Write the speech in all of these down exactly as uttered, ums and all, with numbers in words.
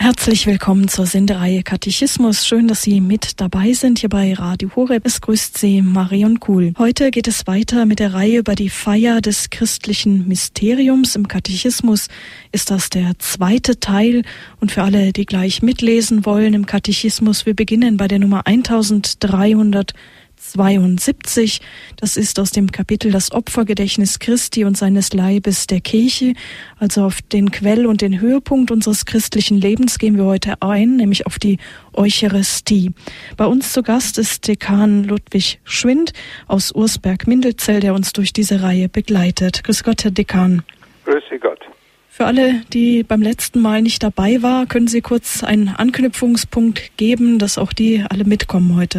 Herzlich willkommen zur Sendereihe Katechismus. Schön, dass Sie mit dabei sind hier bei Radio Horeb. Es grüßt Sie Marion Kuhl. Heute geht es weiter mit der Reihe über die Feier des christlichen Mysteriums. Im Katechismus ist das der zweite Teil. Und für alle, die gleich mitlesen wollen im Katechismus, wir beginnen bei der Nummer eintausenddreihundertzweiundsiebzig. Das ist aus dem Kapitel Das Opfergedächtnis Christi und seines Leibes der Kirche. Also auf den Quell und den Höhepunkt unseres christlichen Lebens gehen wir heute ein, nämlich auf die Eucharistie. Bei uns zu Gast ist Dekan Ludwig Schwind aus Ursberg-Mindelzell, der uns durch diese Reihe begleitet. Grüß Gott, Herr Dekan. Grüß Gott. Für alle, die beim letzten Mal nicht dabei waren, können Sie kurz einen Anknüpfungspunkt geben, dass auch die alle mitkommen heute.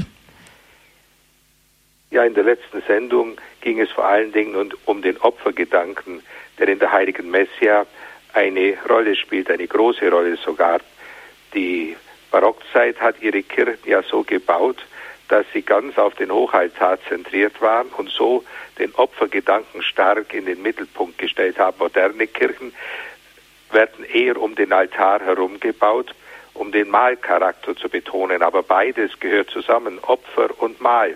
Ja, in der letzten Sendung ging es vor allen Dingen um den Opfergedanken, der in der Heiligen Messe eine Rolle spielt, eine große Rolle sogar. Die Barockzeit hat ihre Kirchen ja so gebaut, dass sie ganz auf den Hochaltar zentriert waren und so den Opfergedanken stark in den Mittelpunkt gestellt haben. Moderne Kirchen werden eher um den Altar herum gebaut, um den Mahlcharakter zu betonen. Aber beides gehört zusammen, Opfer und Mahl.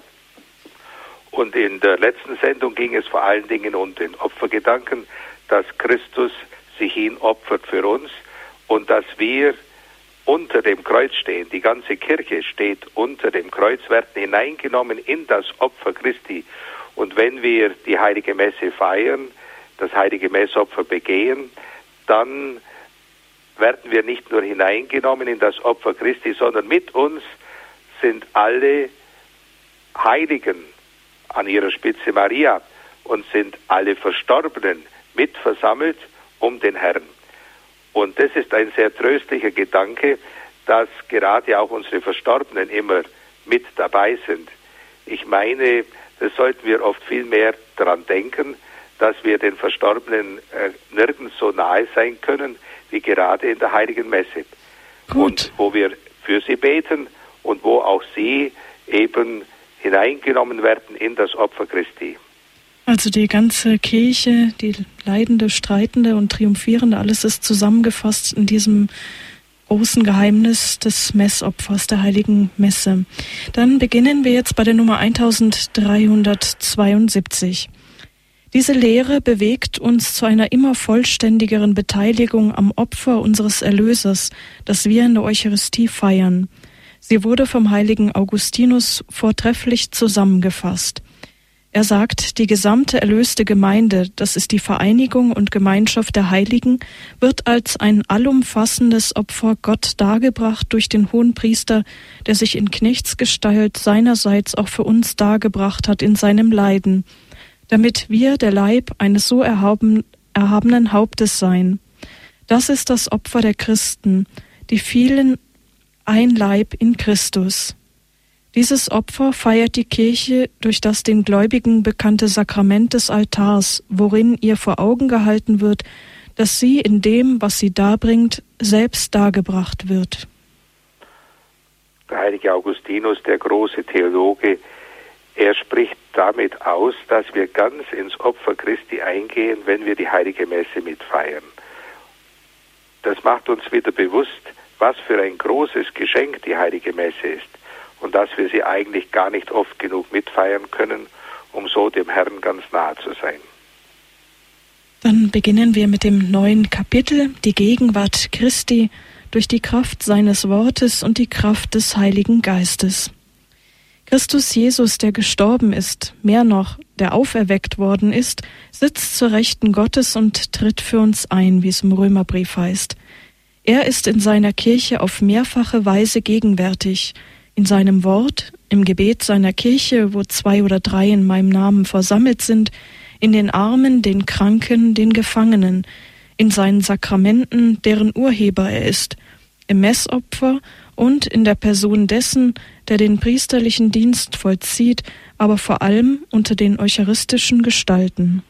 Und in der letzten Sendung ging es vor allen Dingen um den Opfergedanken, dass Christus sich hin opfert für uns und dass wir unter dem Kreuz stehen. Die ganze Kirche steht unter dem Kreuz, werden hineingenommen in das Opfer Christi. Und wenn wir die Heilige Messe feiern, das Heilige Messopfer begehen, dann werden wir nicht nur hineingenommen in das Opfer Christi, sondern mit uns sind alle Heiligen, an ihrer Spitze Maria, und sind alle Verstorbenen mit versammelt um den Herrn. Und das ist ein sehr tröstlicher Gedanke, dass gerade auch unsere Verstorbenen immer mit dabei sind. Ich meine, das sollten wir oft viel mehr daran denken, dass wir den Verstorbenen äh, nirgends so nahe sein können, wie gerade in der Heiligen Messe. Gut. Und wo wir für sie beten und wo auch sie eben hineingenommen werden in das Opfer Christi. Also die ganze Kirche, die leidende, streitende und triumphierende, alles ist zusammengefasst in diesem großen Geheimnis des Messopfers, der Heiligen Messe. Dann beginnen wir jetzt bei der Nummer eintausenddreihundertzweiundsiebzig. Diese Lehre bewegt uns zu einer immer vollständigeren Beteiligung am Opfer unseres Erlösers, das wir in der Eucharistie feiern. Sie wurde vom heiligen Augustinus vortrefflich zusammengefasst. Er sagt, die gesamte erlöste Gemeinde, das ist die Vereinigung und Gemeinschaft der Heiligen, wird als ein allumfassendes Opfer Gott dargebracht durch den Hohenpriester, der sich in Knechtsgestalt seinerseits auch für uns dargebracht hat in seinem Leiden, damit wir der Leib eines so erhaben, erhabenen Hauptes seien. Das ist das Opfer der Christen, die vielen ein Leib in Christus. Dieses Opfer feiert die Kirche durch das den Gläubigen bekannte Sakrament des Altars, worin ihr vor Augen gehalten wird, dass sie in dem, was sie darbringt, selbst dargebracht wird. Der heilige Augustinus, der große Theologe, er spricht damit aus, dass wir ganz ins Opfer Christi eingehen, wenn wir die Heilige Messe mitfeiern. Das macht uns wieder bewusst, was für ein großes Geschenk die Heilige Messe ist und dass wir sie eigentlich gar nicht oft genug mitfeiern können, um so dem Herrn ganz nahe zu sein. Dann beginnen wir mit dem neuen Kapitel, die Gegenwart Christi durch die Kraft seines Wortes und die Kraft des Heiligen Geistes. Christus Jesus, der gestorben ist, mehr noch, der auferweckt worden ist, sitzt zur Rechten Gottes und tritt für uns ein, wie es im Römerbrief heißt. Er ist in seiner Kirche auf mehrfache Weise gegenwärtig, in seinem Wort, im Gebet seiner Kirche, wo zwei oder drei in meinem Namen versammelt sind, in den Armen, den Kranken, den Gefangenen, in seinen Sakramenten, deren Urheber er ist, im Messopfer und in der Person dessen, der den priesterlichen Dienst vollzieht, aber vor allem unter den eucharistischen Gestalten.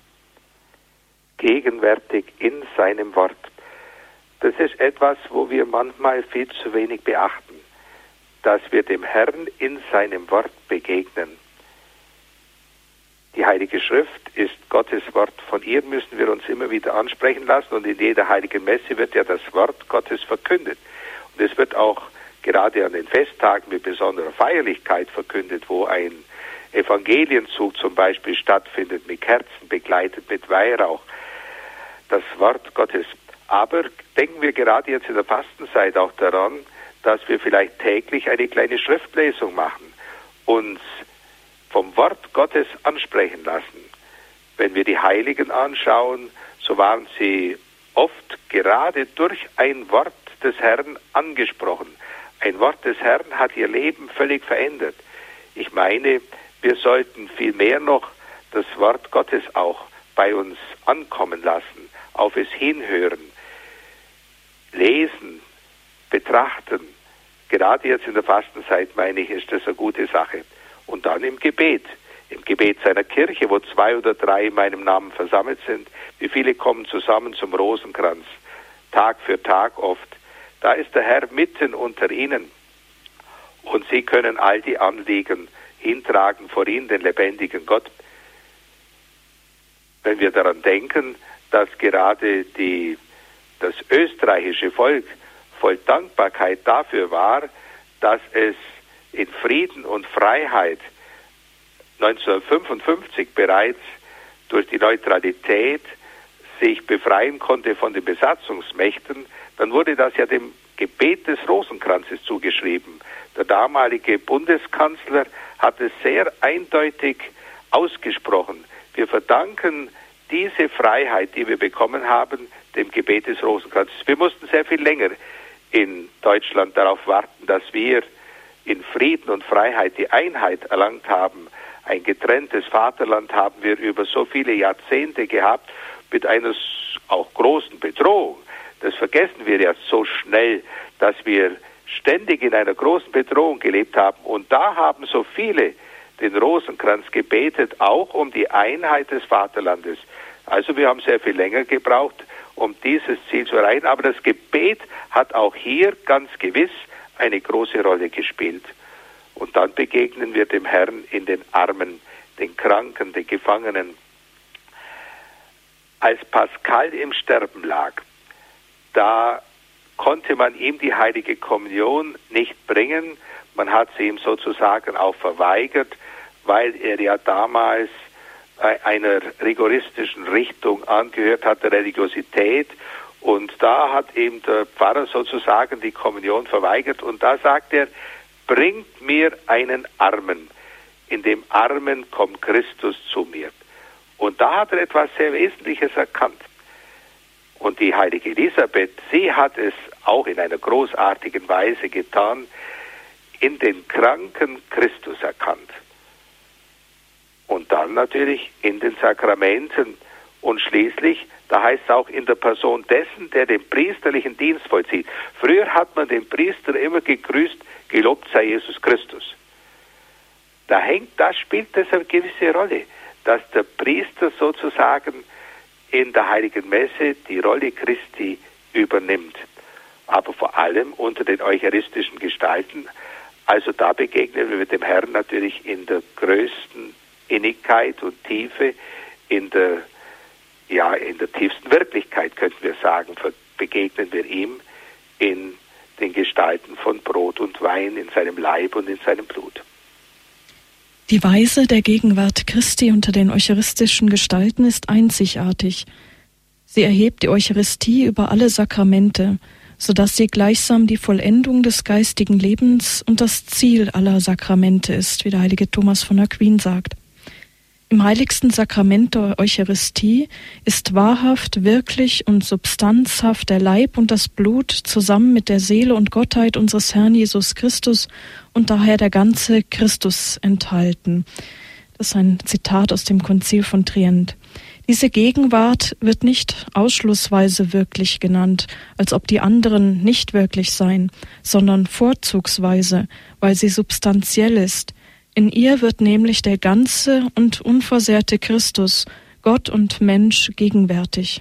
Gegenwärtig in seinem Wort. Das ist etwas, wo wir manchmal viel zu wenig beachten, dass wir dem Herrn in seinem Wort begegnen. Die Heilige Schrift ist Gottes Wort. Von ihr müssen wir uns immer wieder ansprechen lassen und in jeder heiligen Messe wird ja das Wort Gottes verkündet. Und es wird auch gerade an den Festtagen mit besonderer Feierlichkeit verkündet, wo ein Evangelienzug zum Beispiel stattfindet, mit Kerzen begleitet, mit Weihrauch, das Wort Gottes. Aber denken wir gerade jetzt in der Fastenzeit auch daran, dass wir vielleicht täglich eine kleine Schriftlesung machen, uns vom Wort Gottes ansprechen lassen. Wenn wir die Heiligen anschauen, so waren sie oft gerade durch ein Wort des Herrn angesprochen. Ein Wort des Herrn hat ihr Leben völlig verändert. Ich meine, wir sollten vielmehr noch das Wort Gottes auch bei uns ankommen lassen, auf es hinhören, lesen, betrachten. Gerade jetzt in der Fastenzeit, meine ich, ist das eine gute Sache. Und dann im Gebet, im Gebet seiner Kirche, wo zwei oder drei in meinem Namen versammelt sind. Wie viele kommen zusammen zum Rosenkranz, Tag für Tag oft. Da ist der Herr mitten unter ihnen. Und sie können all die Anliegen hintragen vor ihn, den lebendigen Gott. Wenn wir daran denken, dass gerade die, das österreichische Volk voll Dankbarkeit dafür war, dass es in Frieden und Freiheit neunzehnhundertfünfundfünfzig bereits durch die Neutralität sich befreien konnte von den Besatzungsmächten, dann wurde das ja dem Gebet des Rosenkranzes zugeschrieben. Der damalige Bundeskanzler hat es sehr eindeutig ausgesprochen. Wir verdanken diese Freiheit, die wir bekommen haben, dem Gebet des Rosenkranzes. Wir mussten sehr viel länger in Deutschland darauf warten, dass wir in Frieden und Freiheit die Einheit erlangt haben. Ein getrenntes Vaterland haben wir über so viele Jahrzehnte gehabt, mit einer auch großen Bedrohung. Das vergessen wir ja so schnell, dass wir ständig in einer großen Bedrohung gelebt haben. Und da haben so viele den Rosenkranz gebetet, auch um die Einheit des Vaterlandes. Also wir haben sehr viel länger gebraucht, um dieses Ziel zu erreichen. Aber das Gebet hat auch hier ganz gewiss eine große Rolle gespielt. Und dann begegnen wir dem Herrn in den Armen, den Kranken, den Gefangenen. Als Pascal im Sterben lag, da konnte man ihm die heilige Kommunion nicht bringen. Man hat sie ihm sozusagen auch verweigert, weil er ja damals einer rigoristischen Richtung angehört hat, der Religiosität. Und da hat ihm der Pfarrer sozusagen die Kommunion verweigert. Und da sagt er, bringt mir einen Armen. In dem Armen kommt Christus zu mir. Und da hat er etwas sehr Wesentliches erkannt. Und die heilige Elisabeth, sie hat es auch in einer großartigen Weise getan, in den Kranken Christus erkannt. Und dann natürlich in den Sakramenten und schließlich, da heißt es auch in der Person dessen, der den priesterlichen Dienst vollzieht. Früher hat man den Priester immer gegrüßt, gelobt sei Jesus Christus. Da hängt, das spielt das eine gewisse Rolle, dass der Priester sozusagen in der Heiligen Messe die Rolle Christi übernimmt. Aber vor allem unter den eucharistischen Gestalten, also da begegnen wir dem Herrn natürlich in der größten Innigkeit und Tiefe, in der, ja, in der tiefsten Wirklichkeit, könnten wir sagen, begegnen wir ihm in den Gestalten von Brot und Wein, in seinem Leib und in seinem Blut. Die Weise der Gegenwart Christi unter den eucharistischen Gestalten ist einzigartig. Sie erhebt die Eucharistie über alle Sakramente, sodass sie gleichsam die Vollendung des geistigen Lebens und das Ziel aller Sakramente ist, wie der heilige Thomas von Aquin sagt. Im heiligsten Sakrament der Eucharistie ist wahrhaft, wirklich und substanzhaft der Leib und das Blut zusammen mit der Seele und Gottheit unseres Herrn Jesus Christus und daher der ganze Christus enthalten. Das ist ein Zitat aus dem Konzil von Trient. Diese Gegenwart wird nicht ausschlussweise wirklich genannt, als ob die anderen nicht wirklich seien, sondern vorzugsweise, weil sie substanziell ist. In ihr wird nämlich der ganze und unversehrte Christus, Gott und Mensch, gegenwärtig.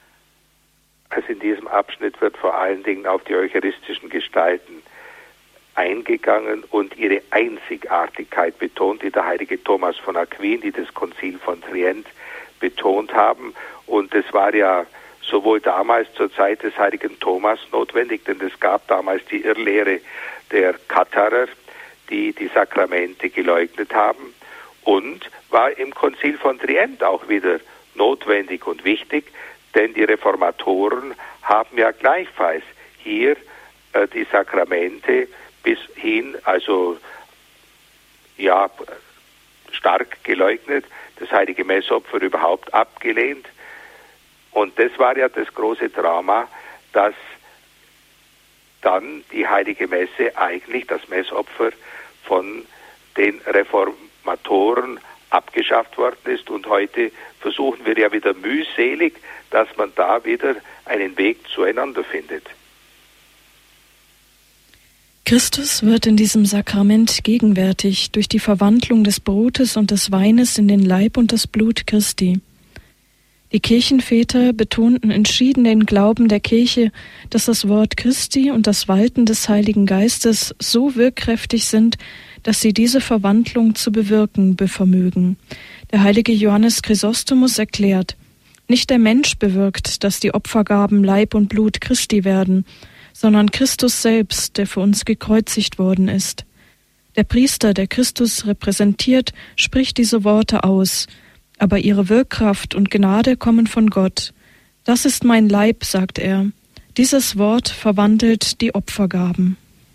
Also in diesem Abschnitt wird vor allen Dingen auf die eucharistischen Gestalten eingegangen und ihre Einzigartigkeit betont, die der heilige Thomas von Aquin, die das Konzil von Trient betont haben. Und es war ja sowohl damals zur Zeit des heiligen Thomas notwendig, denn es gab damals die Irrlehre der Katharer, die die Sakramente geleugnet haben, und war im Konzil von Trient auch wieder notwendig und wichtig, denn die Reformatoren haben ja gleichfalls hier äh, die Sakramente bis hin, also ja, stark geleugnet, das heilige Messopfer überhaupt abgelehnt. Und das war ja das große Drama, dass dann die heilige Messe eigentlich, das Messopfer, von den Reformatoren abgeschafft worden ist. Und heute versuchen wir ja wieder mühselig, dass man da wieder einen Weg zueinander findet. Christus wird in diesem Sakrament gegenwärtig durch die Verwandlung des Brotes und des Weines in den Leib und das Blut Christi. Die Kirchenväter betonten entschieden den Glauben der Kirche, dass das Wort Christi und das Walten des Heiligen Geistes so wirkkräftig sind, dass sie diese Verwandlung zu bewirken vermögen. Der heilige Johannes Chrysostomus erklärt: Nicht der Mensch bewirkt, dass die Opfergaben Leib und Blut Christi werden, sondern Christus selbst, der für uns gekreuzigt worden ist. Der Priester, der Christus repräsentiert, spricht diese Worte aus, aber ihre Wirkkraft und Gnade kommen von Gott. Das ist mein Leib, sagt er. Dieses Wort verwandelt die Opfergaben.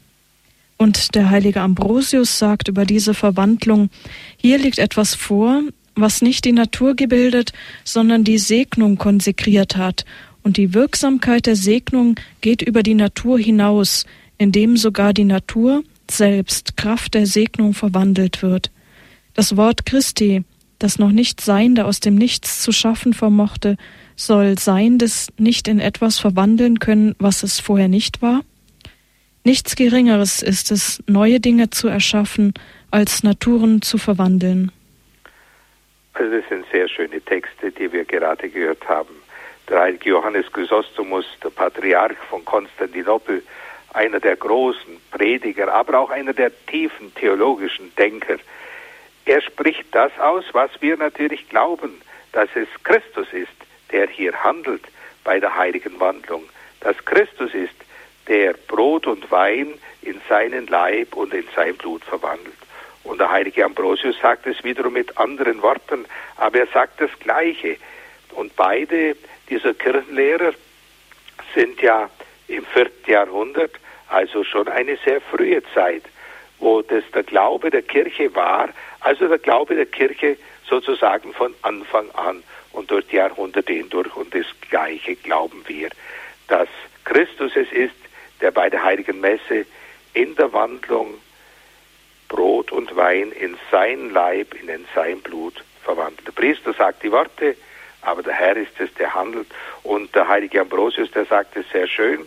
Und der heilige Ambrosius sagt über diese Verwandlung: Hier liegt etwas vor, was nicht die Natur gebildet, sondern die Segnung konsekriert hat. Und die Wirksamkeit der Segnung geht über die Natur hinaus, indem sogar die Natur selbst Kraft der Segnung verwandelt wird. Das Wort Christi, das noch nicht Seiende aus dem Nichts zu schaffen vermochte, soll Seiendes nicht in etwas verwandeln können, was es vorher nicht war? Nichts Geringeres ist es, neue Dinge zu erschaffen, als Naturen zu verwandeln. Also das sind sehr schöne Texte, die wir gerade gehört haben. Der heilige Johannes Chrysostomus, der Patriarch von Konstantinopel, einer der großen Prediger, aber auch einer der tiefen theologischen Denker. Er spricht das aus, was wir natürlich glauben, dass es Christus ist, der hier handelt bei der heiligen Wandlung. Dass Christus ist, der Brot und Wein in seinen Leib und in sein Blut verwandelt. Und der heilige Ambrosius sagt es wiederum mit anderen Worten, aber er sagt das Gleiche. Und beide dieser Kirchenlehrer sind ja im vierten Jahrhundert, also schon eine sehr frühe Zeit, wo das der Glaube der Kirche war, also der Glaube der Kirche sozusagen von Anfang an und durch die Jahrhunderte hindurch. Und das Gleiche glauben wir, dass Christus es ist, der bei der heiligen Messe in der Wandlung Brot und Wein in sein Leib, in sein Blut verwandelt. Der Priester sagt die Worte, aber der Herr ist es, der handelt. Und der heilige Ambrosius, der sagt es sehr schön: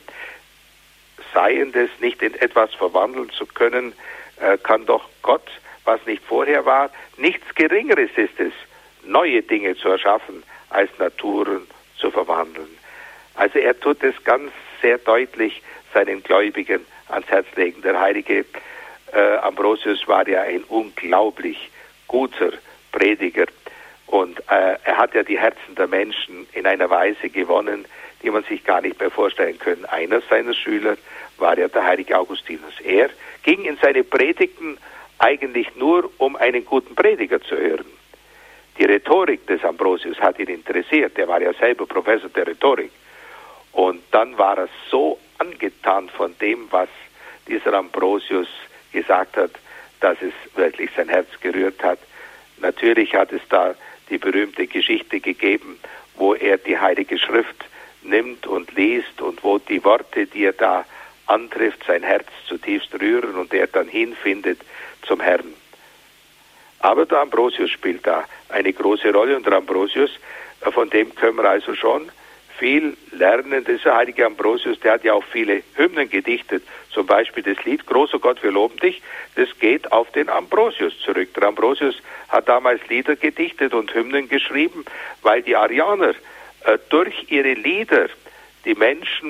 Seiendes nicht in etwas verwandeln zu können, äh, kann doch Gott, was nicht vorher war. Nichts Geringeres ist es, neue Dinge zu erschaffen, als Naturen zu verwandeln. Also er tut es ganz sehr deutlich seinen Gläubigen ans Herz legen. Der heilige äh, Ambrosius war ja ein unglaublich guter Prediger. Und äh, er hat ja die Herzen der Menschen in einer Weise gewonnen, die man sich gar nicht mehr vorstellen kann. Einer seiner Schüler war ja der heilige Augustinus. Er ging in seine Predigten eigentlich nur, um einen guten Prediger zu hören. Die Rhetorik des Ambrosius hat ihn interessiert. Er war ja selber Professor der Rhetorik. Und dann war er so angetan von dem, was dieser Ambrosius gesagt hat, dass es wirklich sein Herz gerührt hat. Natürlich hat es da die berühmte Geschichte gegeben, wo er die Heilige Schrift nimmt und liest und wo die Worte, die er da antrifft, sein Herz zutiefst rühren und er dann hinfindet zum Herrn. Aber der Ambrosius spielt da eine große Rolle und der Ambrosius, von dem können wir also schon viel lernen. Dieser heilige Ambrosius, der hat ja auch viele Hymnen gedichtet, zum Beispiel das Lied Großer Gott, wir loben dich, das geht auf den Ambrosius zurück. Der Ambrosius hat damals Lieder gedichtet und Hymnen geschrieben, weil die Arianer äh, durch ihre Lieder die Menschen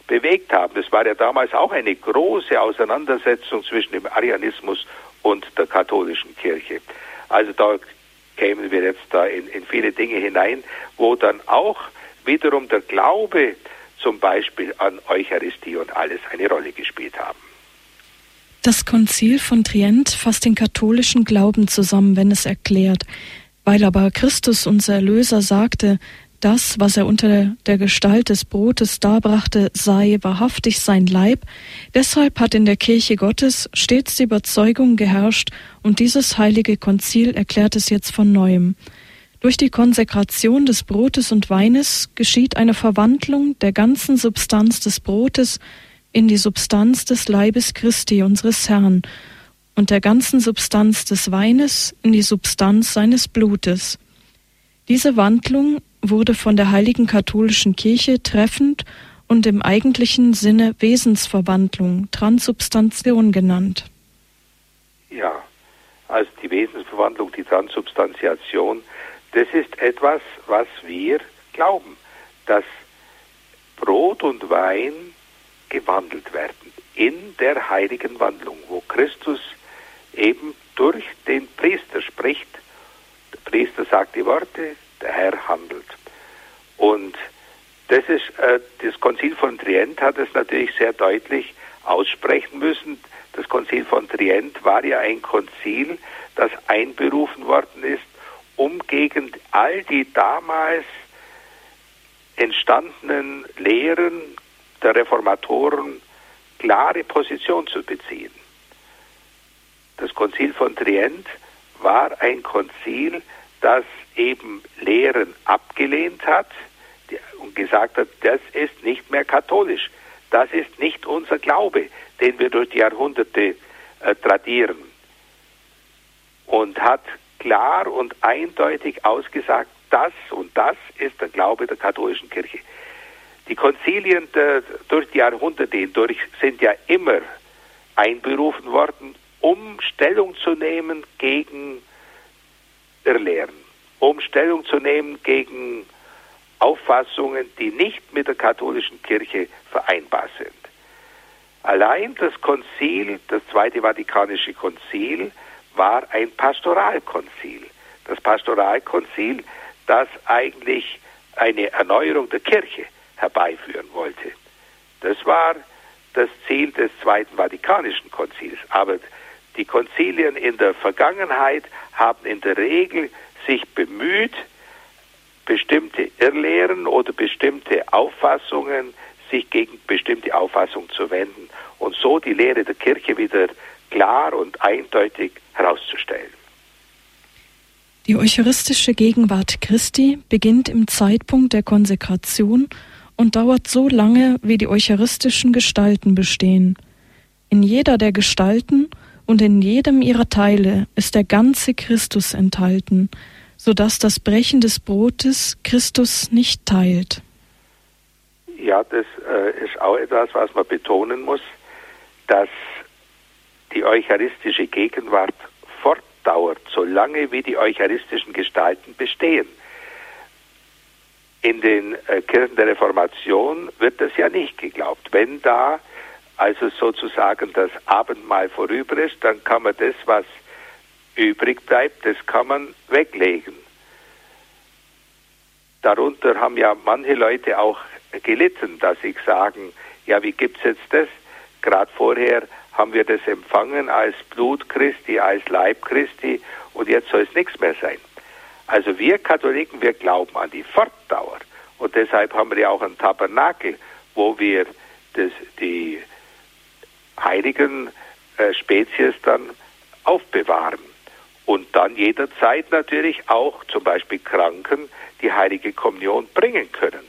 bewegt haben. Das war ja damals auch eine große Auseinandersetzung zwischen dem Arianismus und der katholischen Kirche. Also da kämen wir jetzt da in, in viele Dinge hinein, wo dann auch wiederum der Glaube zum Beispiel an Eucharistie und alles eine Rolle gespielt haben. Das Konzil von Trient fasst den katholischen Glauben zusammen, wenn es erklärt, weil aber Christus, unser Erlöser, sagte, das, was er unter der Gestalt des Brotes darbrachte, sei wahrhaftig sein Leib. Deshalb hat in der Kirche Gottes stets die Überzeugung geherrscht und dieses heilige Konzil erklärt es jetzt von Neuem. Durch die Konsekration des Brotes und Weines geschieht eine Verwandlung der ganzen Substanz des Brotes in die Substanz des Leibes Christi, unseres Herrn, und der ganzen Substanz des Weines in die Substanz seines Blutes. Diese Wandlung wurde von der heiligen katholischen Kirche treffend und im eigentlichen Sinne Wesensverwandlung, Transsubstantiation genannt. Ja, also die Wesensverwandlung, die Transsubstantiation, das ist etwas, was wir glauben, dass Brot und Wein gewandelt werden in der heiligen Wandlung, wo Christus eben durch den Priester spricht. Der Priester sagt die Worte, der Herr handelt. Und das ist, äh, das Konzil von Trient hat es natürlich sehr deutlich aussprechen müssen. Das Konzil von Trient war ja ein Konzil, das einberufen worden ist, um gegen all die damals entstandenen Lehren der Reformatoren klare Position zu beziehen. Das Konzil von Trient war ein Konzil, das eben Lehren abgelehnt hat und gesagt hat, das ist nicht mehr katholisch, das ist nicht unser Glaube, den wir durch die Jahrhunderte äh, tradieren. Und hat klar und eindeutig ausgesagt, das und das ist der Glaube der katholischen Kirche. Die Konzilien der, durch die Jahrhunderte hindurch sind ja immer einberufen worden, um Stellung zu nehmen gegen Irrlehren, um Stellung zu nehmen gegen Auffassungen, die nicht mit der katholischen Kirche vereinbar sind. Allein das Konzil, das Zweite Vatikanische Konzil, war ein Pastoralkonzil. Das Pastoralkonzil, das eigentlich eine Erneuerung der Kirche herbeiführen wollte. Das war das Ziel des Zweiten Vatikanischen Konzils. Aber die Konzilien in der Vergangenheit haben in der Regel sich bemüht, bestimmte Irrlehren oder bestimmte Auffassungen, sich gegen bestimmte Auffassungen zu wenden und so die Lehre der Kirche wieder klar und eindeutig herauszustellen. Die eucharistische Gegenwart Christi beginnt im Zeitpunkt der Konsekration und dauert so lange, wie die eucharistischen Gestalten bestehen. In jeder der Gestalten und in jedem ihrer Teile ist der ganze Christus enthalten, sodass das Brechen des Brotes Christus nicht teilt. Ja, das äh, ist auch etwas, was man betonen muss, dass die eucharistische Gegenwart fortdauert, solange wie die eucharistischen Gestalten bestehen. In den äh, Kirchen der Reformation wird das ja nicht geglaubt. Wenn da also sozusagen das Abendmahl vorüber ist, dann kann man das, was übrig bleibt, das kann man weglegen. Darunter haben ja manche Leute auch gelitten, dass sie sagen, ja, wie gibt's jetzt das? Gerade vorher haben wir das empfangen als Blut Christi, als Leib Christi und jetzt soll es nichts mehr sein. Also wir Katholiken, wir glauben an die Fortdauer und deshalb haben wir ja auch ein Tabernakel, wo wir das, die heiligen äh, Spezies dann aufbewahren und dann jederzeit natürlich auch zum Beispiel Kranken die heilige Kommunion bringen können.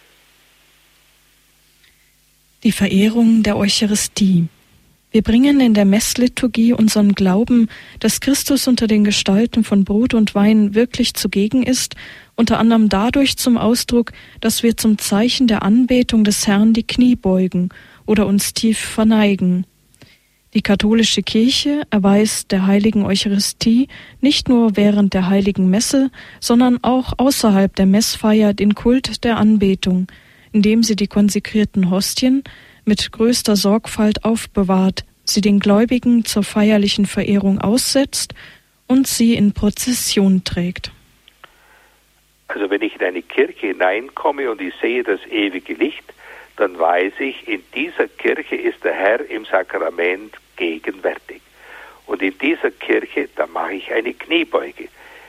Die Verehrung der Eucharistie. Wir bringen in der Messliturgie unseren Glauben, dass Christus unter den Gestalten von Brot und Wein wirklich zugegen ist, unter anderem dadurch zum Ausdruck, dass wir zum Zeichen der Anbetung des Herrn die Knie beugen oder uns tief verneigen. Die katholische Kirche erweist der heiligen Eucharistie nicht nur während der heiligen Messe, sondern auch außerhalb der Messfeier den Kult der Anbetung, indem sie die konsekrierten Hostien mit größter Sorgfalt aufbewahrt, sie den Gläubigen zur feierlichen Verehrung aussetzt und sie in Prozession trägt. Also wenn ich in eine Kirche hineinkomme und ich sehe das ewige Licht, dann weiß ich, in dieser Kirche ist der Herr im Sakrament gegenwärtig. Und in dieser Kirche, da mache ich eine Kniebeuge.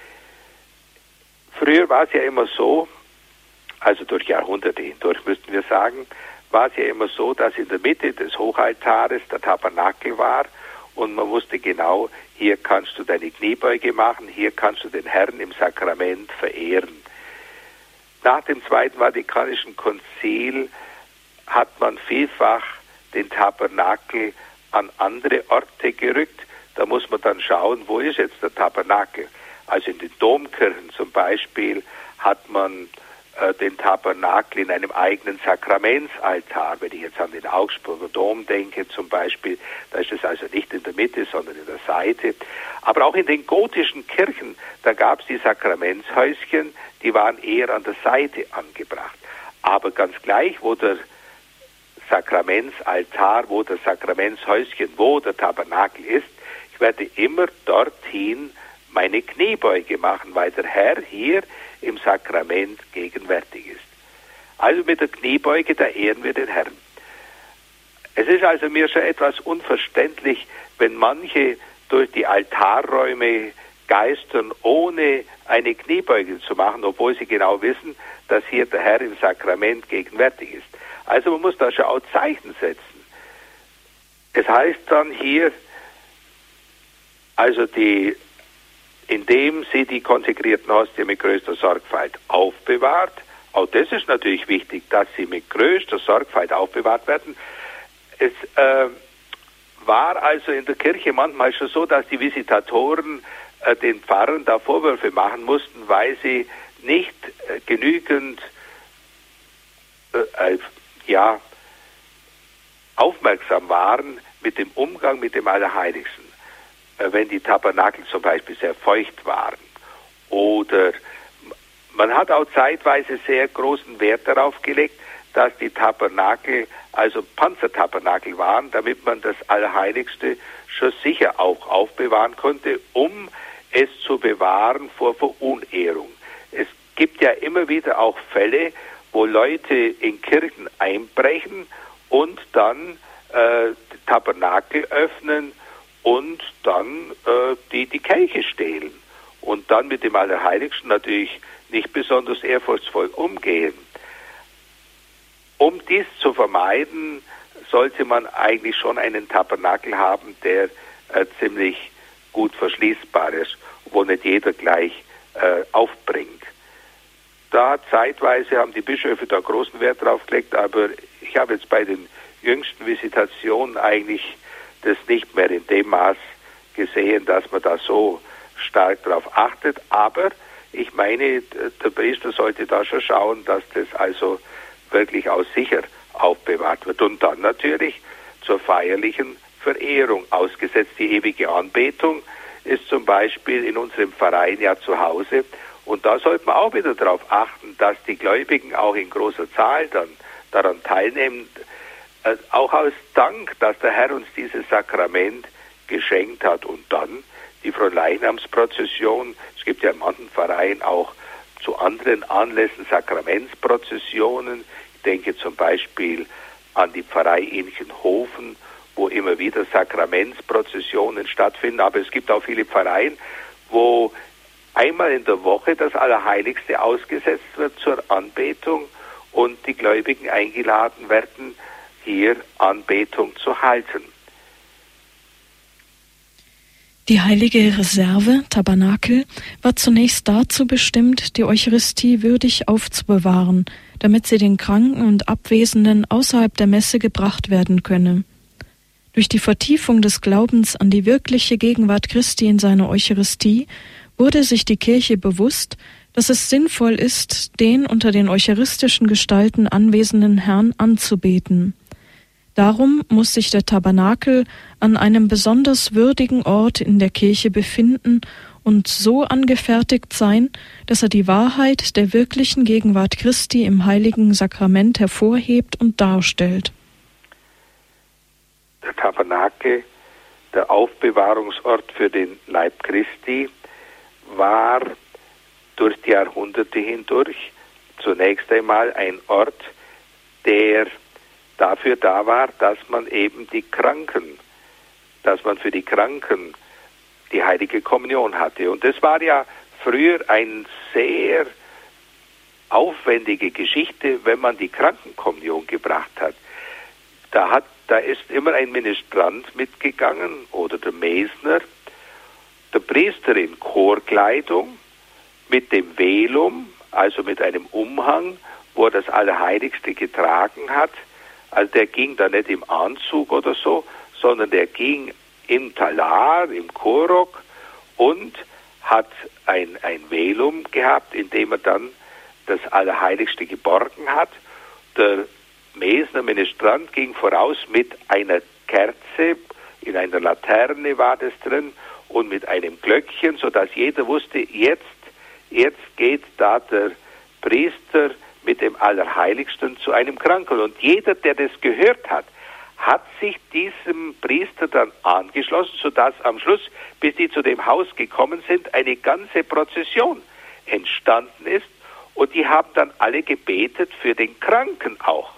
Früher war es ja immer so, also durch Jahrhunderte hindurch müssten wir sagen, war es ja immer so, dass in der Mitte des Hochaltares der Tabernakel war und man wusste genau, hier kannst du deine Kniebeuge machen, hier kannst du den Herrn im Sakrament verehren. Nach dem Zweiten Vatikanischen Konzil hat man vielfach den Tabernakel an andere Orte gerückt. Da muss man dann schauen, wo ist jetzt der Tabernakel. Also in den Domkirchen zum Beispiel hat man äh, den Tabernakel in einem eigenen Sakramentsaltar. Wenn ich jetzt an den Augsburger Dom denke zum Beispiel, da ist es also nicht in der Mitte, sondern in der Seite. Aber auch in den gotischen Kirchen, da gab es die Sakramentshäuschen, die waren eher an der Seite angebracht. Aber ganz gleich, wo der Sakramentsaltar, wo das Sakramentshäuschen, wo der Tabernakel ist, ich werde immer dorthin meine Kniebeuge machen, weil der Herr hier im Sakrament gegenwärtig ist. Also mit der Kniebeuge, da ehren wir den Herrn. Es ist also mir schon etwas unverständlich, wenn manche durch die Altarräume geistern, ohne eine Kniebeuge zu machen, obwohl sie genau wissen, dass hier der Herr im Sakrament gegenwärtig ist. Also man muss da schon auch Zeichen setzen. Es heißt dann hier, also die, indem sie die konsekrierten Hostien mit größter Sorgfalt aufbewahrt, auch das ist natürlich wichtig, dass sie mit größter Sorgfalt aufbewahrt werden. Es äh, war also in der Kirche manchmal schon so, dass die Visitatoren äh, den Pfarrern da Vorwürfe machen mussten, weil sie nicht äh, genügend äh, äh, ja, aufmerksam waren mit dem Umgang mit dem Allerheiligsten. Äh, wenn die Tabernakel zum Beispiel sehr feucht waren. Oder man hat auch zeitweise sehr großen Wert darauf gelegt, dass die Tabernakel, also Panzertabernakel waren, damit man das Allerheiligste schon sicher auch aufbewahren konnte, um es zu bewahren vor Verunehrung. Es gibt ja immer wieder auch Fälle, wo Leute in Kirchen einbrechen und dann äh, Tabernakel öffnen und dann äh, die, die Kelche stehlen und dann mit dem Allerheiligsten natürlich nicht besonders ehrfurchtsvoll umgehen. Um dies zu vermeiden, sollte man eigentlich schon einen Tabernakel haben, der äh, ziemlich gut verschließbar ist, wo nicht jeder gleich äh, aufbringt. Da zeitweise haben die Bischöfe da großen Wert drauf gelegt, aber ich habe jetzt bei den jüngsten Visitationen eigentlich das nicht mehr in dem Maß gesehen, dass man da so stark darauf achtet. Aber ich meine, der Priester sollte da schon schauen, dass das also wirklich auch sicher aufbewahrt wird. Und dann natürlich zur feierlichen Verehrung ausgesetzt. Die ewige Anbetung ist zum Beispiel in unserem Verein ja zu Hause. Und da sollte man auch wieder darauf achten, dass die Gläubigen auch in großer Zahl dann daran teilnehmen. Äh, auch aus Dank, dass der Herr uns dieses Sakrament geschenkt hat. Und dann die Fronleichnamsprozession. Es gibt ja in manchen Vereinen auch zu anderen Anlässen Sakramentsprozessionen. Ich denke zum Beispiel an die Pfarrei Inchenhofen, wo immer wieder Sakramentsprozessionen stattfinden. Aber es gibt auch viele Pfarreien, wo einmal in der Woche das Allerheiligste ausgesetzt wird zur Anbetung und die Gläubigen eingeladen werden, hier Anbetung zu halten. Die heilige Reserve, Tabernakel, war zunächst dazu bestimmt, die Eucharistie würdig aufzubewahren, damit sie den Kranken und Abwesenden außerhalb der Messe gebracht werden könne. Durch die Vertiefung des Glaubens an die wirkliche Gegenwart Christi in seiner Eucharistie wurde sich die Kirche bewusst, dass es sinnvoll ist, den unter den eucharistischen Gestalten anwesenden Herrn anzubeten. Darum muss sich der Tabernakel an einem besonders würdigen Ort in der Kirche befinden und so angefertigt sein, dass er die Wahrheit der wirklichen Gegenwart Christi im heiligen Sakrament hervorhebt und darstellt. Der Tabernakel, der Aufbewahrungsort für den Leib Christi, war durch die Jahrhunderte hindurch zunächst einmal ein Ort, der dafür da war, dass man eben die Kranken, dass man für die Kranken die heilige Kommunion hatte. Und das war ja früher eine sehr aufwendige Geschichte, wenn man die Krankenkommunion gebracht hat. Da hat, da ist immer ein Ministrant mitgegangen oder der Mesner, der Priester in Chorkleidung mit dem Velum, also mit einem Umhang, wo er das Allerheiligste getragen hat. Also der ging da nicht im Anzug oder so, sondern der ging im Talar, im Chorrock und hat ein, ein Velum gehabt, in dem er dann das Allerheiligste geborgen hat. Der Mesner, Ministrant, ging voraus mit einer Kerze, in einer Laterne war das drin, und mit einem Glöckchen, sodass jeder wusste, jetzt, jetzt geht da der Priester mit dem Allerheiligsten zu einem Kranken. Und jeder, der das gehört hat, hat sich diesem Priester dann angeschlossen, sodass am Schluss, bis die zu dem Haus gekommen sind, eine ganze Prozession entstanden ist. Und die haben dann alle gebetet für den Kranken auch.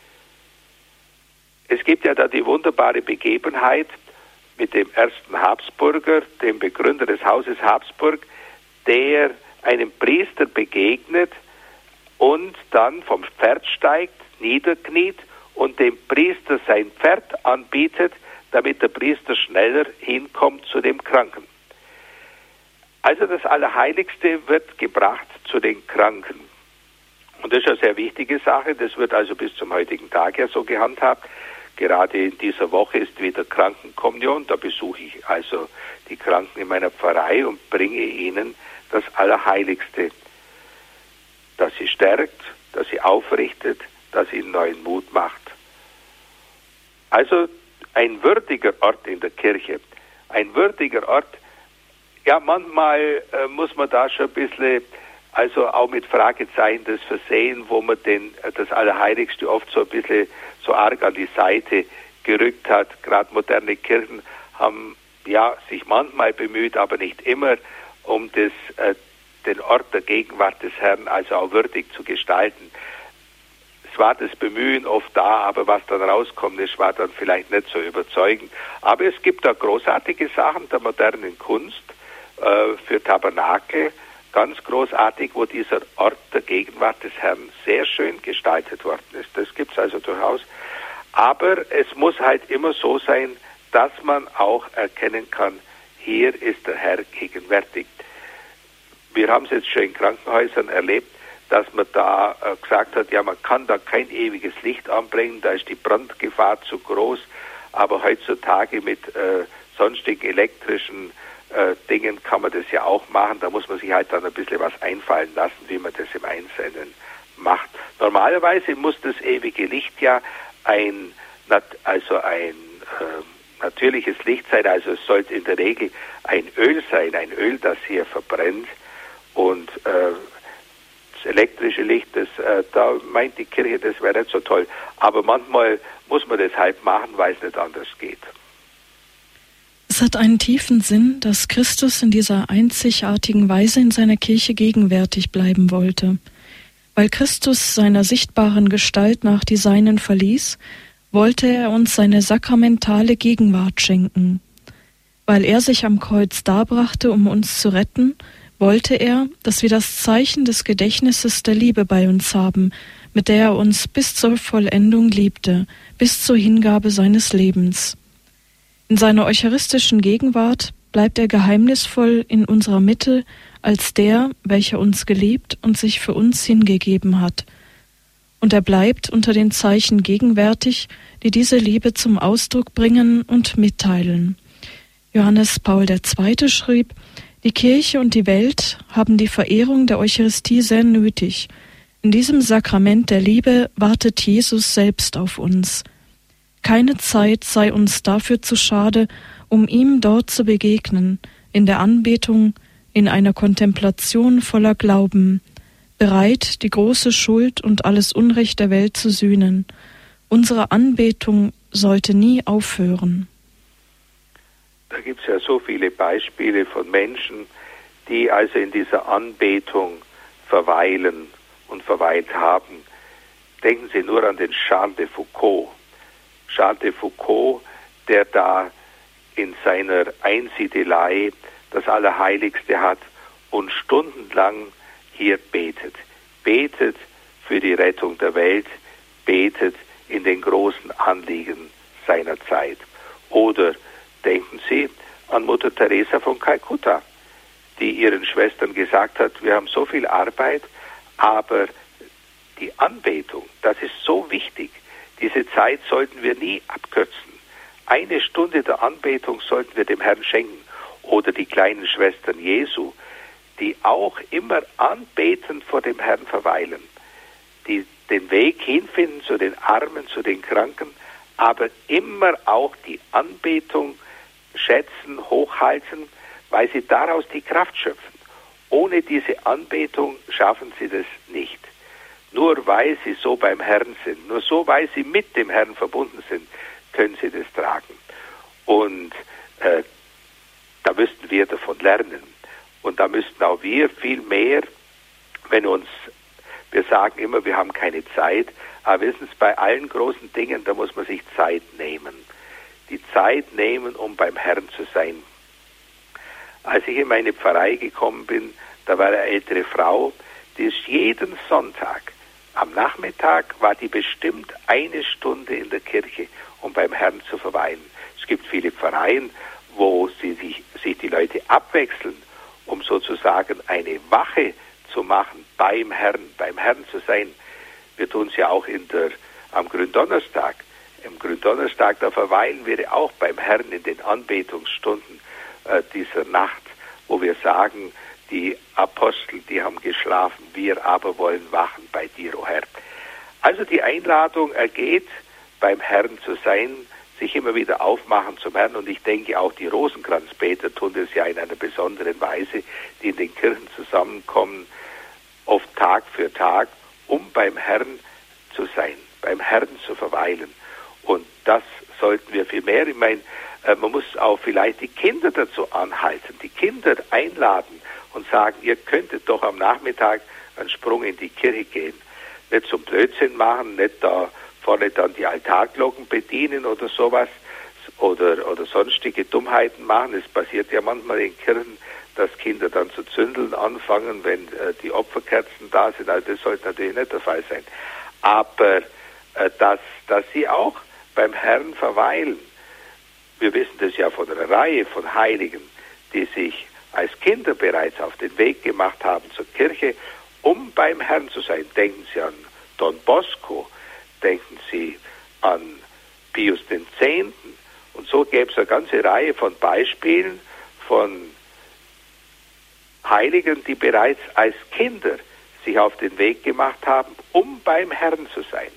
Es gibt ja da die wunderbare Begebenheit mit dem ersten Habsburger, dem Begründer des Hauses Habsburg, der einem Priester begegnet und dann vom Pferd steigt, niederkniet und dem Priester sein Pferd anbietet, damit der Priester schneller hinkommt zu dem Kranken. Also das Allerheiligste wird gebracht zu den Kranken. Und das ist eine sehr wichtige Sache, das wird also bis zum heutigen Tag ja so gehandhabt. Gerade in dieser Woche ist wieder Krankenkommunion, da besuche ich also die Kranken in meiner Pfarrei und bringe ihnen das Allerheiligste, das sie stärkt, das sie aufrichtet, das ihnen neuen Mut macht. Also ein würdiger Ort in der Kirche, ein würdiger Ort. Ja, manchmal äh, muss man da schon ein bisschen, also auch mit Fragezeichen das versehen, wo man den, das Allerheiligste oft so ein bisschen so arg an die Seite gerückt hat. Gerade moderne Kirchen haben ja sich manchmal bemüht, aber nicht immer, um das, äh, den Ort der Gegenwart des Herrn also auch würdig zu gestalten. Es war das Bemühen oft da, aber was dann rauskommt, das war dann vielleicht nicht so überzeugend. Aber es gibt da großartige Sachen der modernen Kunst äh, für Tabernakel, ganz großartig, wo dieser Ort der Gegenwart des Herrn sehr schön gestaltet worden ist. Das gibt es also durchaus. Aber es muss halt immer so sein, dass man auch erkennen kann, hier ist der Herr gegenwärtig. Wir haben es jetzt schon in Krankenhäusern erlebt, dass man da äh, gesagt hat, ja, man kann da kein ewiges Licht anbringen, da ist die Brandgefahr zu groß. Aber heutzutage mit äh, sonstigen elektrischen äh, Dingen kann man das ja auch machen. Da muss man sich halt dann ein bisschen was einfallen lassen, wie man das im Einzelnen macht. Normalerweise muss das ewige Licht ja ein, also ein äh, natürliches Licht sein. Also es sollte in der Regel ein Öl sein, ein Öl, das hier verbrennt. Und äh, das elektrische Licht, das, äh, da meint die Kirche, das wäre nicht so toll. Aber manchmal muss man das halt machen, weil es nicht anders geht. Es hat einen tiefen Sinn, dass Christus in dieser einzigartigen Weise in seiner Kirche gegenwärtig bleiben wollte. Weil Christus seiner sichtbaren Gestalt nach die Seinen verließ, wollte er uns seine sakramentale Gegenwart schenken. Weil er sich am Kreuz darbrachte, um uns zu retten, wollte er, dass wir das Zeichen des Gedächtnisses der Liebe bei uns haben, mit der er uns bis zur Vollendung liebte, bis zur Hingabe seines Lebens. In seiner eucharistischen Gegenwart bleibt er geheimnisvoll in unserer Mitte als der, welcher uns geliebt und sich für uns hingegeben hat. Und er bleibt unter den Zeichen gegenwärtig, die diese Liebe zum Ausdruck bringen und mitteilen. Johannes Paul der Zweite schrieb, die Kirche und die Welt haben die Verehrung der Eucharistie sehr nötig. In diesem Sakrament der Liebe wartet Jesus selbst auf uns. Keine Zeit sei uns dafür zu schade, um ihm dort zu begegnen, in der Anbetung, in einer Kontemplation voller Glauben, bereit, die große Schuld und alles Unrecht der Welt zu sühnen. Unsere Anbetung sollte nie aufhören. Da gibt es ja so viele Beispiele von Menschen, die also in dieser Anbetung verweilen und verweilt haben. Denken Sie nur an den Charles de Foucault. Charles de Foucault, der da in seiner Einsiedelei das Allerheiligste hat und stundenlang hier betet. Betet für die Rettung der Welt, betet in den großen Anliegen seiner Zeit. Oder denken Sie an Mutter Teresa von Kalkutta, die ihren Schwestern gesagt hat, wir haben so viel Arbeit, aber die Anbetung, das ist so wichtig. Diese Zeit sollten wir nie abkürzen. Eine Stunde der Anbetung sollten wir dem Herrn schenken. Oder die kleinen Schwestern Jesu, die auch immer anbetend vor dem Herrn verweilen, die den Weg hinfinden zu den Armen, zu den Kranken, aber immer auch die Anbetung schätzen, hochhalten, weil sie daraus die Kraft schöpfen. Ohne diese Anbetung schaffen sie das nicht. Nur weil sie so beim Herrn sind, nur so weil sie mit dem Herrn verbunden sind, können sie das tragen. Und äh, da müssten wir davon lernen. Und da müssten auch wir viel mehr, wenn uns, wir sagen immer, wir haben keine Zeit, aber wissen Sie, bei allen großen Dingen, da muss man sich Zeit nehmen. Die Zeit nehmen, um beim Herrn zu sein. Als ich in meine Pfarrei gekommen bin, da war eine ältere Frau, die ist jeden Sonntag, am Nachmittag war die bestimmt eine Stunde in der Kirche, um beim Herrn zu verweilen. Es gibt viele Pfarreien, wo sie sich, sich die Leute abwechseln, um sozusagen eine Wache zu machen, beim Herrn, beim Herrn zu sein. Wir tun es ja auch in der, am Gründonnerstag. Im Gründonnerstag, da verweilen wir auch beim Herrn in den Anbetungsstunden äh, dieser Nacht, wo wir sagen, die Apostel, die haben geschlafen, wir aber wollen wachen bei dir, o Herr. Also die Einladung ergeht, beim Herrn zu sein, sich immer wieder aufmachen zum Herrn. Und ich denke auch die Rosenkranzbeter tun das ja in einer besonderen Weise, die in den Kirchen zusammenkommen, oft Tag für Tag, um beim Herrn zu sein, beim Herrn zu verweilen. Und das sollten wir viel mehr. Ich meine, man muss auch vielleicht die Kinder dazu anhalten, die Kinder einladen und sagen, ihr könntet doch am Nachmittag einen Sprung in die Kirche gehen. Nicht zum Blödsinn machen, nicht da vorne dann die Altarglocken bedienen oder sowas oder, oder sonstige Dummheiten machen. Es passiert ja manchmal in Kirchen, dass Kinder dann zu zündeln anfangen, wenn äh, die Opferkerzen da sind. Also das sollte natürlich nicht der Fall sein. Aber äh, dass, dass sie auch beim Herrn verweilen. Wir wissen das ja von einer Reihe von Heiligen, die sich als Kinder bereits auf den Weg gemacht haben zur Kirche, um beim Herrn zu sein. Denken Sie an Don Bosco, denken Sie an Pius den Zehnten. Und so gäbe es eine ganze Reihe von Beispielen von Heiligen, die bereits als Kinder sich auf den Weg gemacht haben, um beim Herrn zu sein.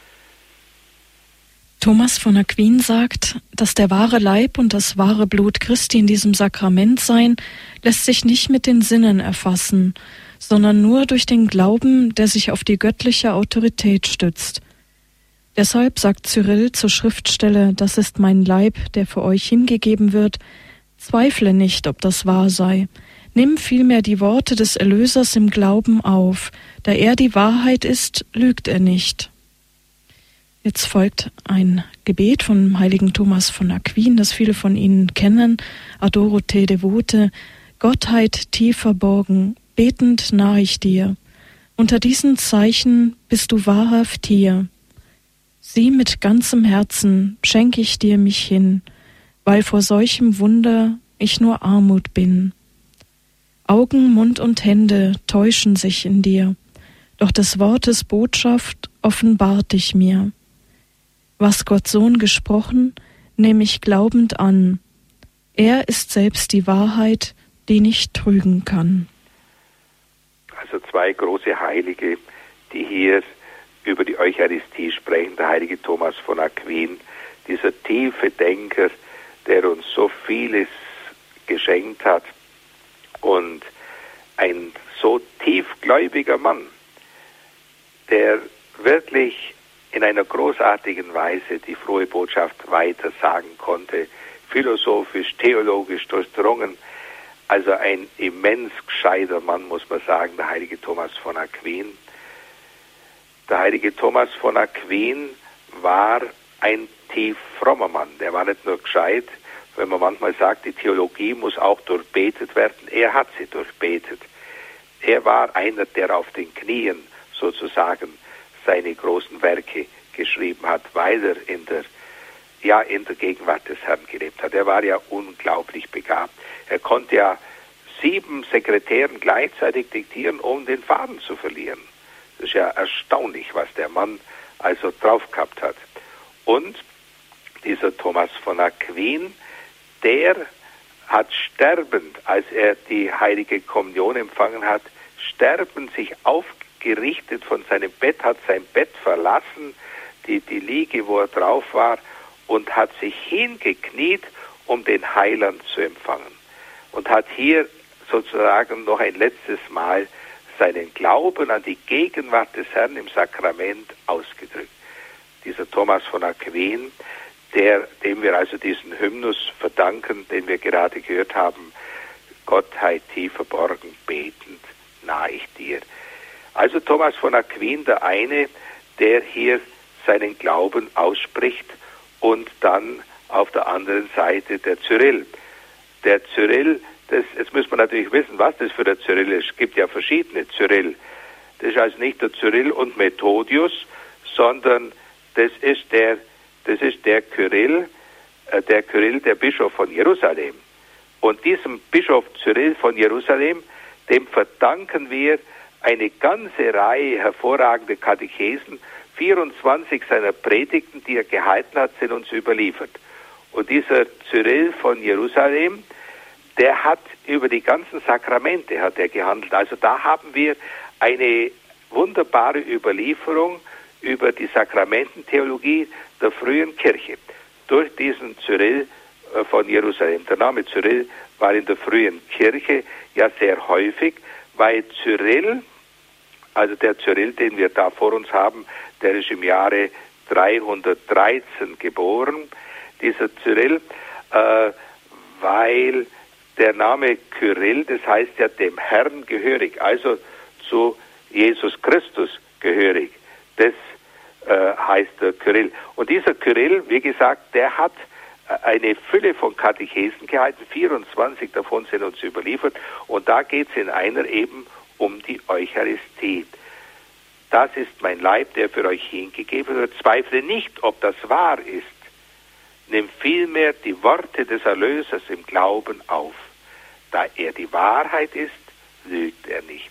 Thomas von Aquin sagt, dass der wahre Leib und das wahre Blut Christi in diesem Sakrament sein, lässt sich nicht mit den Sinnen erfassen, sondern nur durch den Glauben, der sich auf die göttliche Autorität stützt. Deshalb sagt Cyrill zur Schriftstelle, das ist mein Leib, der für euch hingegeben wird, zweifle nicht, ob das wahr sei. Nimm vielmehr die Worte des Erlösers im Glauben auf, da er die Wahrheit ist, lügt er nicht. Jetzt folgt ein Gebet vom heiligen Thomas von Aquin, das viele von Ihnen kennen. Adoro te devote, Gottheit tief verborgen, betend nah ich dir. Unter diesen Zeichen bist du wahrhaft hier. Sieh mit ganzem Herzen, schenk ich dir mich hin, weil vor solchem Wunder ich nur Armut bin. Augen, Mund und Hände täuschen sich in dir, doch des Wortes Botschaft offenbart dich mir. Was Gott Sohn gesprochen, nehme ich glaubend an. Er ist selbst die Wahrheit, die nicht trügen kann. Also zwei große Heilige, die hier über die Eucharistie sprechen. Der heilige Thomas von Aquin, dieser tiefe Denker, der uns so vieles geschenkt hat und ein so tiefgläubiger Mann, der wirklich in einer großartigen Weise die frohe Botschaft weiter sagen konnte, philosophisch, theologisch durchdrungen. Also ein immens gescheiter Mann, muss man sagen, der heilige Thomas von Aquin. Der heilige Thomas von Aquin war ein tief frommer Mann. Der war nicht nur gescheit, wenn man manchmal sagt, die Theologie muss auch durchbetet werden. Er hat sie durchbetet. Er war einer, der auf den Knien sozusagen seine großen Werke geschrieben hat, weil er in der, ja, in der Gegenwart des Herrn gelebt hat. Er war ja unglaublich begabt. Er konnte ja sieben Sekretären gleichzeitig diktieren, um den Faden zu verlieren. Das ist ja erstaunlich, was der Mann also drauf gehabt hat. Und dieser Thomas von Aquin, der hat sterbend, als er die heilige Kommunion empfangen hat, sterbend sich aufgerichtet von seinem Bett, hat sein Bett verlassen, die, die Liege, wo er drauf war, und hat sich hingekniet, um den Heiland zu empfangen. Und hat hier sozusagen noch ein letztes Mal seinen Glauben an die Gegenwart des Herrn im Sakrament ausgedrückt. Dieser Thomas von Aquin, der, dem wir also diesen Hymnus verdanken, den wir gerade gehört haben, Gottheit tief verborgen, betend, nahe ich dir. Also Thomas von Aquin, der eine, der hier seinen Glauben ausspricht, und dann auf der anderen Seite der Cyrill. Der Cyrill, das, jetzt muss man natürlich wissen, was das für der Cyrill ist. Es gibt ja verschiedene Cyrill. Das ist also nicht der Cyrill und Methodius, sondern das ist der, das ist der Kyrill, äh, der Kyrill, der Bischof von Jerusalem. Und diesem Bischof Cyrill von Jerusalem, dem verdanken wir eine ganze Reihe hervorragender Katechesen. vierundzwanzig seiner Predigten, die er gehalten hat, sind uns überliefert. Und dieser Cyrill von Jerusalem, der hat über die ganzen Sakramente hat er gehandelt. Also da haben wir eine wunderbare Überlieferung über die Sakramententheologie der frühen Kirche durch diesen Cyrill von Jerusalem. Der Name Cyrill war in der frühen Kirche ja sehr häufig, weil Cyrill, also der Cyrill, den wir da vor uns haben, der ist im Jahre dreihundertdreizehn geboren, dieser Cyrill, äh, weil der Name Kyrill, das heißt ja dem Herrn gehörig, also zu Jesus Christus gehörig. Das äh, heißt der Kyrill. Und dieser Kyrill, wie gesagt, der hat eine Fülle von Katechesen gehalten, vierundzwanzig davon sind uns überliefert, und da geht es in einer eben um die Eucharistie. Das ist mein Leib, der für euch hingegeben wird. Zweifle nicht, ob das wahr ist. Nimm vielmehr die Worte des Erlösers im Glauben auf. Da er die Wahrheit ist, lügt er nicht.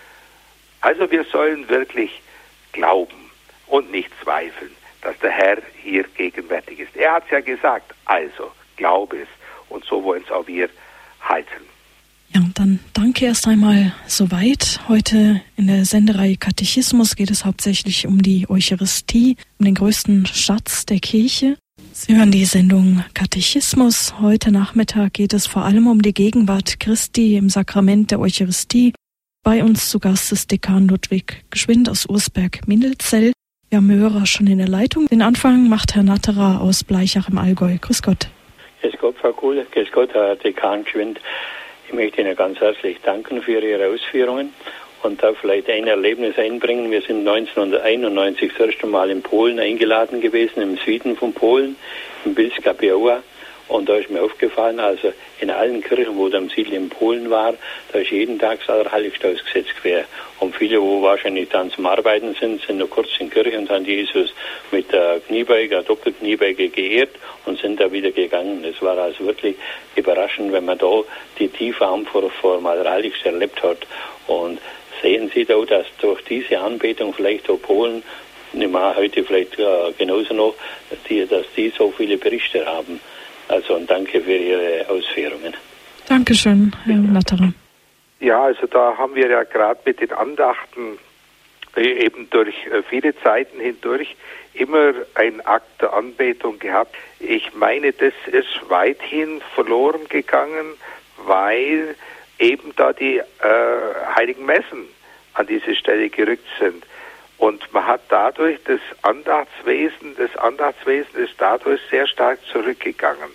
Also wir sollen wirklich glauben und nicht zweifeln, dass der Herr hier gegenwärtig ist. Er hat es ja gesagt, also glaube es, und so wollen es auch wir halten. Ja, und dann danke erst einmal soweit. Heute in der Sendereihe Katechismus geht es hauptsächlich um die Eucharistie, um den größten Schatz der Kirche. Sie hören die Sendung Katechismus. Heute Nachmittag geht es vor allem um die Gegenwart Christi im Sakrament der Eucharistie. Bei uns zu Gast ist Dekan Ludwig Geschwind aus Ursberg-Mindelzell. Wir haben Hörer schon in der Leitung. Den Anfang macht Herr Natterer aus Bleichach im Allgäu. Grüß Gott. Grüß Gott, Frau Kuhl. Grüß Gott, Herr Dekan Geschwind. Ich möchte Ihnen ganz herzlich danken für Ihre Ausführungen und da vielleicht ein Erlebnis einbringen. Wir sind neunzehnhunderteinundneunzig das erste Mal in Polen eingeladen gewesen, im Süden von Polen, in Bielska-Biała. Und da ist mir aufgefallen, also in allen Kirchen, wo der Siedl in Polen war, da ist jeden Tag das Allerheiligste ausgesetzt gewesen. Und viele, wo wahrscheinlich dann zum Arbeiten sind, sind nur kurz in Kirche und haben Jesus mit der Kniebeuge, der Doppelkniebeuge geehrt und sind da wieder gegangen. Es war also wirklich überraschend, wenn man da die tiefe Anforderung vor dem Allerheiligsten erlebt hat. Und sehen Sie da, dass durch diese Anbetung vielleicht auch Polen, ich meine heute vielleicht äh, genauso noch, die, dass die so viele Berichte haben. Also und danke für Ihre Ausführungen. Dankeschön, Herr Natterer. Ja, also da haben wir ja gerade mit den Andachten eben durch viele Zeiten hindurch immer einen Akt der Anbetung gehabt. Ich meine, das ist weithin verloren gegangen, weil eben da die äh, heiligen Messen an diese Stelle gerückt sind. Und man hat dadurch das Andachtswesen, das Andachtswesen ist dadurch sehr stark zurückgegangen.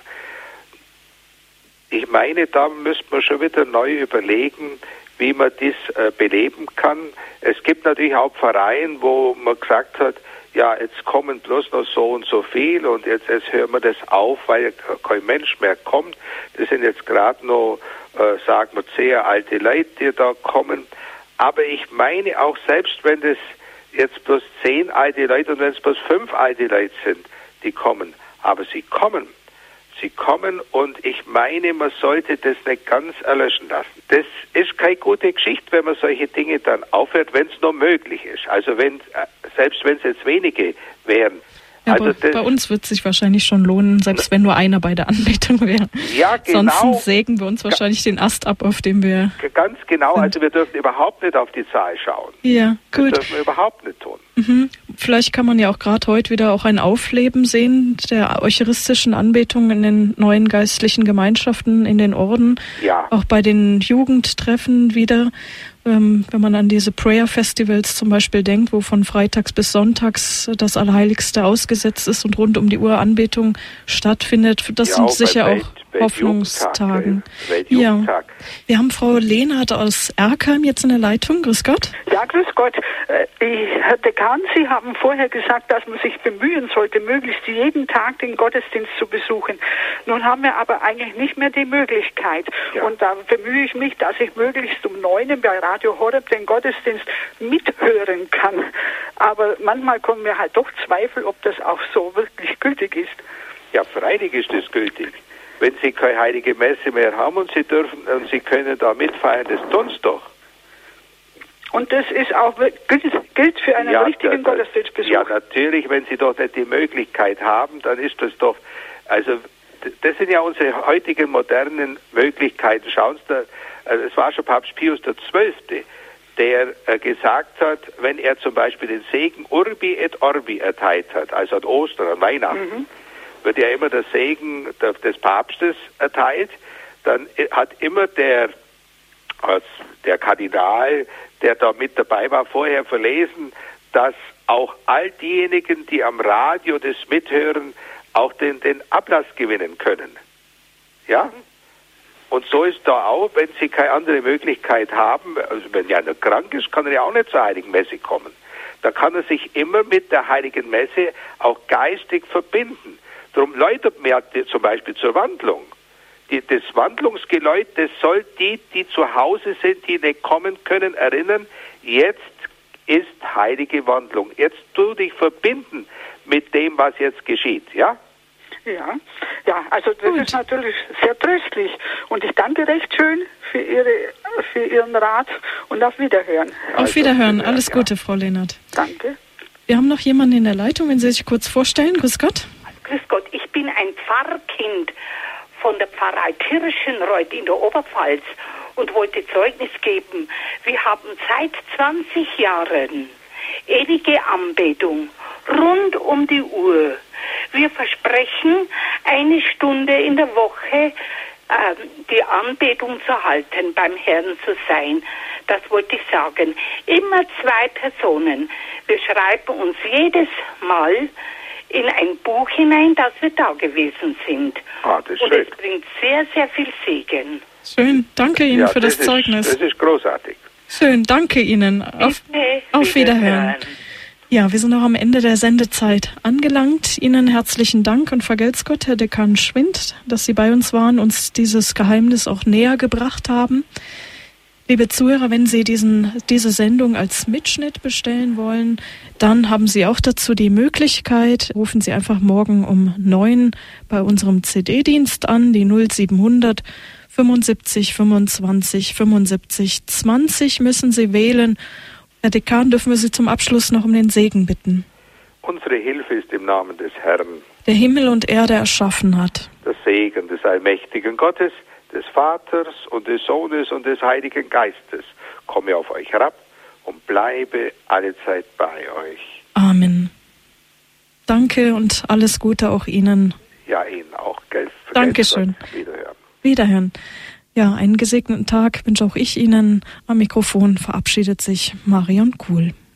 Ich meine, da müsste man schon wieder neu überlegen, wie man das äh, beleben kann. Es gibt natürlich auch Pfarreien, wo man gesagt hat, ja, jetzt kommen bloß noch so und so viel und jetzt, jetzt hören wir das auf, weil kein Mensch mehr kommt. Das sind jetzt gerade noch, äh, sagen wir, sehr alte Leute, die da kommen. Aber ich meine auch, selbst wenn das jetzt bloß zehn alte Leute und wenn es bloß fünf alte Leute sind, die kommen, aber sie kommen. Sie kommen und ich meine, man sollte das nicht ganz erlöschen lassen. Das ist keine gute Geschichte, wenn man solche Dinge dann aufhört, wenn es nur möglich ist. Also wenn, selbst wenn es jetzt wenige wären. Ja, also aber bei uns wird es sich wahrscheinlich schon lohnen, selbst wenn nur einer bei der Anbetung wäre. Ja, genau. Sonst sägen wir uns wahrscheinlich den Ast ab, auf dem wir Ganz genau, sind. Also wir dürfen überhaupt nicht auf die Zahl schauen. Ja, gut. Das dürfen wir überhaupt nicht tun. Mhm. Vielleicht kann man ja auch gerade heute wieder auch ein Aufleben sehen der eucharistischen Anbetung in den neuen geistlichen Gemeinschaften, in den Orden, Ja. auch bei den Jugendtreffen wieder. Ähm, wenn man an diese Prayer-Festivals zum Beispiel denkt, wo von freitags bis sonntags das Allerheiligste ausgesetzt ist und rund um die Uhr Anbetung stattfindet. Das Ja, sind auch sicher beim auch Welt- Hoffnungstagen. Weltjugendtag. Ja. Wir haben Frau Lehnhardt aus Erkheim jetzt in der Leitung. Grüß Gott. Ja, grüß Gott. Äh, Herr Dekan, Sie haben vorher gesagt, dass man sich bemühen sollte, möglichst jeden Tag den Gottesdienst zu besuchen. Nun haben wir aber eigentlich nicht mehr die Möglichkeit. Ja. Und da bemühe ich mich, dass ich möglichst um neun bei Radio Horeb den Gottesdienst mithören kann. Aber manchmal kommen mir halt doch Zweifel, ob das auch so wirklich gültig ist. Ja, freilich ist das gültig. Wenn Sie keine heilige Messe mehr haben und Sie dürfen und Sie können da mitfeiern, das tun Sie doch. Und das ist auch gilt, gilt für einen ja, richtigen da, da, Gottesdienstbesuch. Ja, natürlich, wenn Sie doch nicht die Möglichkeit haben, dann ist das doch, also das sind ja unsere heutigen modernen Möglichkeiten. Schauen Sie da, also es war schon Papst Pius der Zwölfte, der äh, gesagt hat, wenn er zum Beispiel den Segen Urbi et Orbi erteilt hat, also an Ostern, an Weihnachten, mhm. wird ja immer der Segen des Papstes erteilt, dann hat immer der, der Kardinal, der da mit dabei war, vorher verlesen, dass auch all diejenigen, die am Radio das mithören, auch den, den Ablass gewinnen können. Ja? Und so ist da auch, wenn Sie keine andere Möglichkeit haben, also wenn ja einer krank ist, kann er ja auch nicht zur Heiligen Messe kommen. Da kann er sich immer mit der Heiligen Messe auch geistig verbinden. Darum läutet man ja zum Beispiel zur Wandlung. Die, das Wandlungsgeläut, das soll die, die zu Hause sind, die nicht kommen können, erinnern, jetzt ist heilige Wandlung. Jetzt tu dich verbinden mit dem, was jetzt geschieht, ja? Ja, ja, also das Gut. ist natürlich sehr tröstlich. Und ich danke recht schön für, Ihre, für Ihren Rat und auf Wiederhören. Auf also, Wiederhören. Alles Gute, ja. Frau Lehnhardt. Danke. Wir haben noch jemanden in der Leitung, wenn Sie sich kurz vorstellen. Grüß Gott. Grüß Gott, ich bin ein Pfarrkind von der Pfarrei Kirchenreuth in der Oberpfalz und wollte Zeugnis geben. Wir haben seit zwanzig Jahren ewige Anbetung rund um die Uhr. Wir versprechen, eine Stunde in der Woche äh, die Anbetung zu halten, beim Herrn zu sein. Das wollte ich sagen. Immer zwei Personen. Wir schreiben uns jedes Mal in ein Buch hinein, dass wir da gewesen sind. Ah, das ist Und schön. es bringt sehr, sehr viel Segen. Schön, danke Ihnen ja, für das, das Zeugnis. Ist, das ist großartig. Schön, danke Ihnen. Auf, Bitte, auf Wiederhören. Ja, wir sind auch am Ende der Sendezeit angelangt. Ihnen herzlichen Dank und vergelt's Gott, Herr Dekan Schwind, dass Sie bei uns waren, uns dieses Geheimnis auch näher gebracht haben. Liebe Zuhörer, wenn Sie diesen, diese Sendung als Mitschnitt bestellen wollen, dann haben Sie auch dazu die Möglichkeit. Rufen Sie einfach morgen um neun bei unserem C D-Dienst an, die null siebenhundert fünfundsiebzig fünfundzwanzig fünfundsiebzig zwanzig müssen Sie wählen. Herr Dekan, dürfen wir Sie zum Abschluss noch um den Segen bitten. Unsere Hilfe ist im Namen des Herrn, der Himmel und Erde erschaffen hat. Der Segen des allmächtigen Gottes, des Vaters und des Sohnes und des Heiligen Geistes komme auf euch herab und bleibe allezeit bei euch. Amen. Danke und alles Gute auch Ihnen. Ja, Ihnen auch. Gell? Dankeschön. Wiederhören. Wiederhören. Ja, einen gesegneten Tag wünsche auch ich Ihnen. Am Mikrofon verabschiedet sich Marion Kuhl.